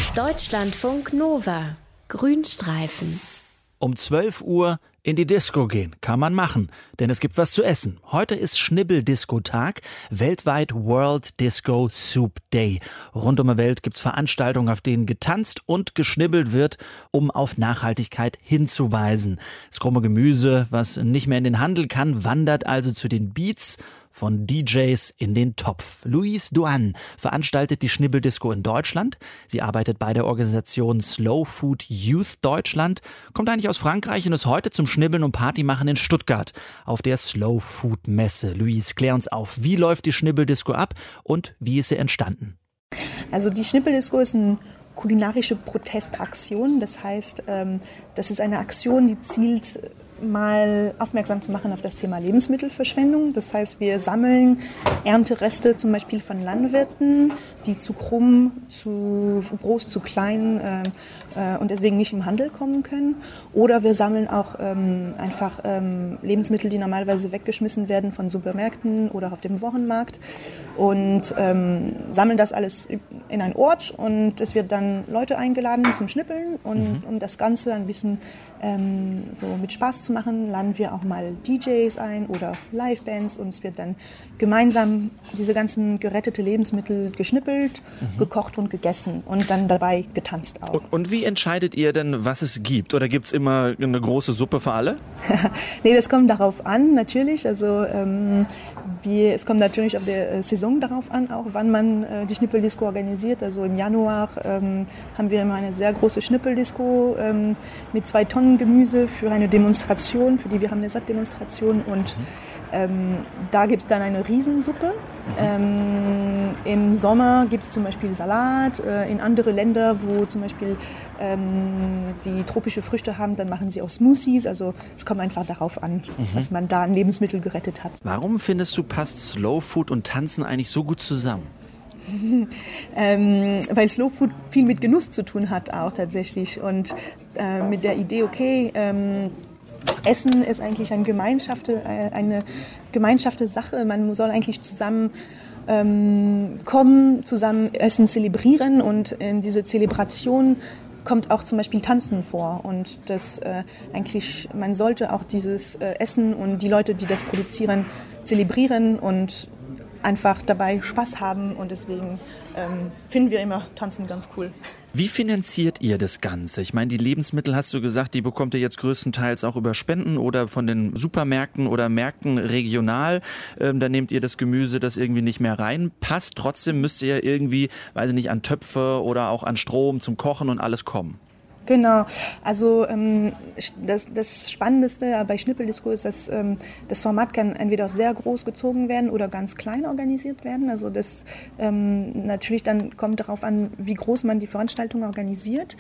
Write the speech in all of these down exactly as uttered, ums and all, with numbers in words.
Deutschlandfunk Nova. Grünstreifen. Um zwölf Uhr in die Disco gehen. Kann man machen, denn es gibt was zu essen. Heute ist Schnibbel-Disco-Tag, weltweit World Disco Soup Day. Rund um die Welt gibt es Veranstaltungen, auf denen getanzt und geschnibbelt wird, um auf Nachhaltigkeit hinzuweisen. Das krumme Gemüse, was nicht mehr in den Handel kann, wandert also zu den Beats von D Js in den Topf. Louise Douan veranstaltet die Schnibbel-Disco in Deutschland. Sie arbeitet bei der Organisation Slow Food Youth Deutschland, kommt eigentlich aus Frankreich und ist heute zum Schnibbeln und Partymachen in Stuttgart auf der Slow Food Messe. Louise, klär uns auf, wie läuft die Schnibbel-Disco ab und wie ist sie entstanden? Also die Schnibbel-Disco ist eine kulinarische Protestaktion. Das heißt, das ist eine Aktion, die zielt mal aufmerksam zu machen auf das Thema Lebensmittelverschwendung. Das heißt, wir sammeln Erntereste zum Beispiel von Landwirten, die zu krumm, zu groß, zu klein äh, äh, und deswegen nicht im Handel kommen können. Oder wir sammeln auch ähm, einfach ähm, Lebensmittel, die normalerweise weggeschmissen werden von Supermärkten oder auf dem Wochenmarkt und ähm, sammeln das alles in einen Ort und es wird dann Leute eingeladen zum Schnippeln und mhm. um das Ganze ein bisschen ähm, so mit Spaß zu machen, laden wir auch mal D Js ein oder Livebands und es wird dann gemeinsam diese ganzen gerettete Lebensmittel geschnippelt, mhm. gekocht und gegessen und dann dabei getanzt auch. Und wie entscheidet ihr denn, was es gibt? Oder gibt es immer eine große Suppe für alle? Nee, das kommt darauf an, natürlich. Also ähm, wir, es kommt natürlich auf der äh, Saison darauf an, auch wann man äh, die Schnippeldisco organisiert. Also im Januar ähm, haben wir immer eine sehr große Schnippeldisco ähm, mit zwei Tonnen Gemüse für eine Demonstration, für die wir haben eine Sattdemonstration und mhm. ähm, da gibt es dann eine Riesensuppe. Mhm. Ähm, Im Sommer gibt es zum Beispiel Salat. Äh, in andere Länder, wo zum Beispiel ähm, die tropische Früchte haben, dann machen sie auch Smoothies. Also es kommt einfach darauf an, mhm. dass man da ein Lebensmittel gerettet hat. Warum findest du, passt Slow Food und Tanzen eigentlich so gut zusammen? ähm, weil Slow Food viel mit Genuss zu tun hat auch tatsächlich und äh, mit der Idee, okay, ähm, Essen ist eigentlich eine Gemeinschaft, eine gemeinschaftliche Sache. Man soll eigentlich zusammen ähm, kommen, zusammen Essen zelebrieren und in diese Zelebration kommt auch zum Beispiel Tanzen vor und das äh, eigentlich, man sollte auch dieses äh, Essen und die Leute, die das produzieren, zelebrieren und einfach dabei Spaß haben und deswegen ähm, finden wir immer Tanzen ganz cool. Wie finanziert ihr das Ganze? Ich meine, die Lebensmittel, hast du gesagt, die bekommt ihr jetzt größtenteils auch über Spenden oder von den Supermärkten oder Märkten regional. Ähm, da nehmt ihr das Gemüse, das irgendwie nicht mehr reinpasst. Trotzdem müsst ihr ja irgendwie, weiß ich nicht, an Töpfe oder auch an Strom zum Kochen und alles kommen. Genau, also ähm, das, das Spannendste bei Schnippeldisco ist, dass ähm, das Format kann entweder sehr groß gezogen werden oder ganz klein organisiert werden. Also das ähm, natürlich dann kommt darauf an, wie groß man die Veranstaltung organisiert.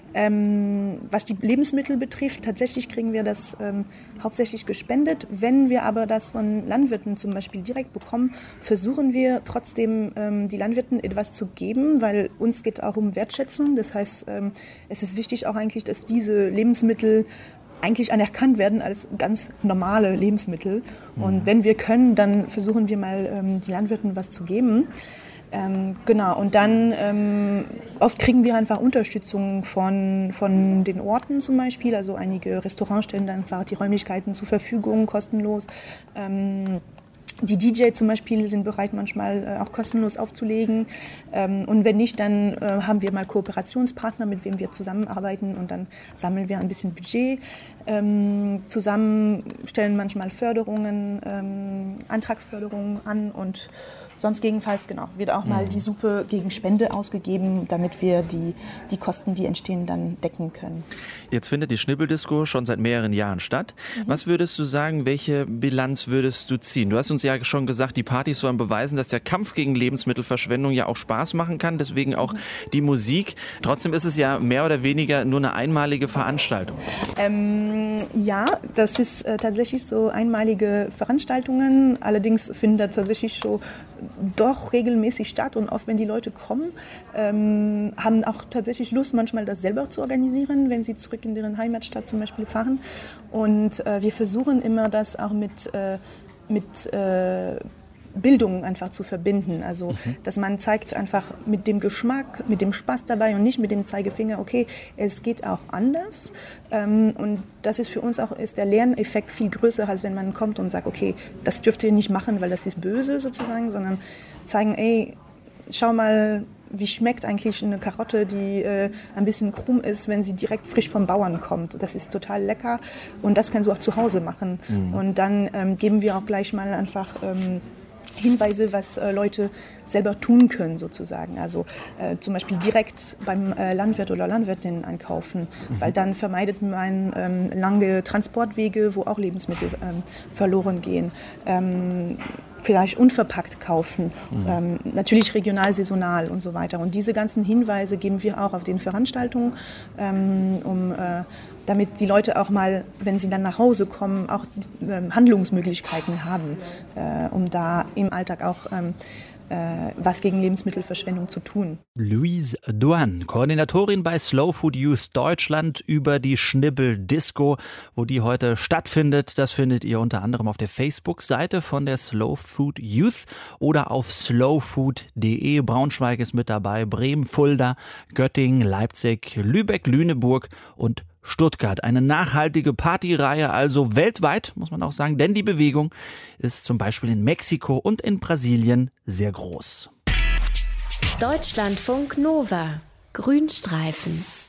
Ähm, was die Lebensmittel betrifft, tatsächlich kriegen wir das ähm, hauptsächlich gespendet. Wenn wir aber das von Landwirten zum Beispiel direkt bekommen, versuchen wir trotzdem ähm, die Landwirten etwas zu geben, weil uns geht auch um Wertschätzung. Das heißt, ähm, es ist wichtig auch eigentlich, dass diese Lebensmittel eigentlich anerkannt werden als ganz normale Lebensmittel. Mhm. Und wenn wir können, dann versuchen wir mal ähm, die Landwirten was zu geben. Ähm, genau, und dann ähm, oft kriegen wir einfach Unterstützung von, von den Orten zum Beispiel. Also einige Restaurants stellen dann einfach die Räumlichkeiten zur Verfügung, kostenlos. Ähm, Die D J zum Beispiel sind bereit, manchmal äh, auch kostenlos aufzulegen. Ähm, und wenn nicht, dann äh, haben wir mal Kooperationspartner, mit wem wir zusammenarbeiten und dann sammeln wir ein bisschen Budget ähm, zusammen, stellen manchmal Förderungen, ähm, Antragsförderungen an und sonst gegebenenfalls, genau, wird auch mal die Suppe gegen Spende ausgegeben, damit wir die, die Kosten, die entstehen, dann decken können. Jetzt findet die Schnippeldisco schon seit mehreren Jahren statt. Mhm. Was würdest du sagen, welche Bilanz würdest du ziehen? Du hast uns ja schon gesagt, die Partys sollen beweisen, dass der Kampf gegen Lebensmittelverschwendung ja auch Spaß machen kann, deswegen auch mhm. die Musik. Trotzdem ist es ja mehr oder weniger nur eine einmalige Veranstaltung. Ähm, ja, das ist äh, tatsächlich so einmalige Veranstaltungen. Allerdings finden da tatsächlich so doch regelmäßig statt und oft, wenn die Leute kommen, ähm, haben auch tatsächlich Lust, manchmal das selber zu organisieren, wenn sie zurück in deren Heimatstadt zum Beispiel fahren. Und äh, wir versuchen immer, das auch mit, äh, mit äh, Bildung einfach zu verbinden. Also, mhm. dass man zeigt einfach mit dem Geschmack, mit dem Spaß dabei und nicht mit dem Zeigefinger, okay, es geht auch anders. Ähm, und das ist für uns auch, ist der Lerneffekt viel größer, als wenn man kommt und sagt, okay, das dürft ihr nicht machen, weil das ist böse sozusagen, sondern zeigen, ey, schau mal, wie schmeckt eigentlich eine Karotte, die äh, ein bisschen krumm ist, wenn sie direkt frisch vom Bauern kommt. Das ist total lecker und das kannst du auch zu Hause machen. Mhm. Und dann ähm, geben wir auch gleich mal einfach ähm, Hinweise, was äh, Leute selber tun können sozusagen. Also äh, zum Beispiel direkt beim äh, Landwirt oder Landwirtin einkaufen, mhm. weil dann vermeidet man ähm, lange Transportwege, wo auch Lebensmittel ähm, verloren gehen. Ähm, vielleicht unverpackt kaufen, mhm. ähm, natürlich regional, saisonal und so weiter. Und diese ganzen Hinweise geben wir auch auf den Veranstaltungen, ähm, um, äh, damit die Leute auch mal, wenn sie dann nach Hause kommen, auch äh, Handlungsmöglichkeiten haben, äh, um da im Alltag auch ähm, was gegen Lebensmittelverschwendung zu tun. Louise Douan, Koordinatorin bei Slow Food Youth Deutschland, über die Schnibbel-Disco, wo die heute stattfindet. Das findet ihr unter anderem auf der Facebook-Seite von der Slow Food Youth oder auf slowfood punkt de. Braunschweig ist mit dabei, Bremen, Fulda, Göttingen, Leipzig, Lübeck, Lüneburg und Stuttgart. Eine nachhaltige Partyreihe, also weltweit, muss man auch sagen, denn die Bewegung ist zum Beispiel in Mexiko und in Brasilien sehr groß. Deutschlandfunk Nova. Grünstreifen.